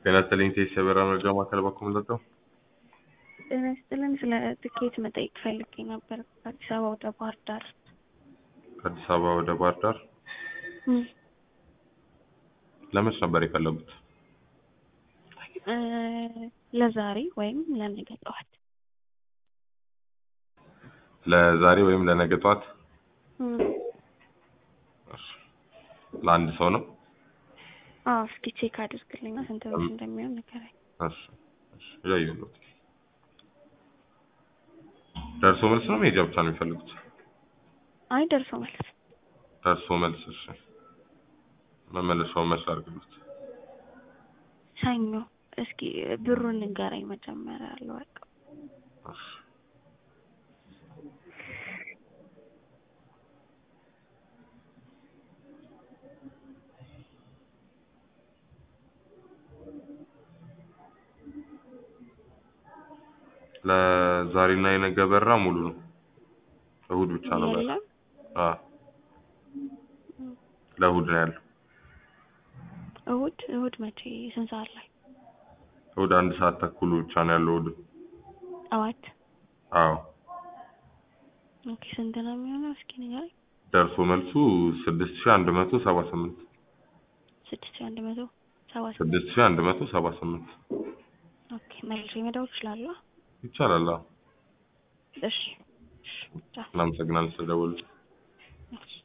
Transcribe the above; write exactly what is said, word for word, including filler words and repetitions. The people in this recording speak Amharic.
ጤና ይስጥልኝ የሰበራ መረጃ ማዕከል በኩል መጣሁ። ጤና ይስጥልኝ ስለ ትኬት መጠየቅ ፈልጌ ነበር ከአዲስ አበባ ወደ ባህር ዳር። ከአዲስ አበባ ወደ ባህር ዳር ለመች ነበር የፈለጉት? እ ለዛሬ ወይም ለነገ ጠዋት። ለዛሬ ወይም ለነገ ጠዋት? እሺ ለአንድ ሰው ነው? አዎ እስኪ ቼክ አድርግልኝ ስንት ብር እንደሚሆን ንገረኝ። እሺ እሺ ያዩሉት። ደርሶ መልስ ነው መሄጃ ብቻ ነው የሚፈልጉት? አይ ደርሶ መልስ። ደርሶ መልስ እሺ። መመለሻው መች ላድርግልዎት? ሰኞ። እስኪ ብሩን ንገረኝ መጀመሪያ አልወቀው። እሺ ለዛሬና የነገ በራ ሙሉ ነው። እሁድ ብቻ ነው ማለት። አዎ ለእሁድ ነው ያለው። እሁድ እሁድ መቼ ስንት ሰዓት ላይ? እሁድ አንድ ሰዓት ተኩል ብቻ ነው ያለው እሁድ። ጠዋት? አዎ። ኦኬ ስንት ነው የሚሆነው እስኪ ንገረኝ። ደርሶ መልሱ ስድስት ሺህ አንድ መቶ ሰባ ስምንት ስድስት ሺህ አንድ መቶ ሰባ ስምንት ስድስት ሺህ አንድ መቶ ሰባ ስምንት ኦኬ መልሼ መደወል እችላለሁ? ይቻላል። አዎ እሺ። እናመሰግናለን ስለደወሉ። እሺ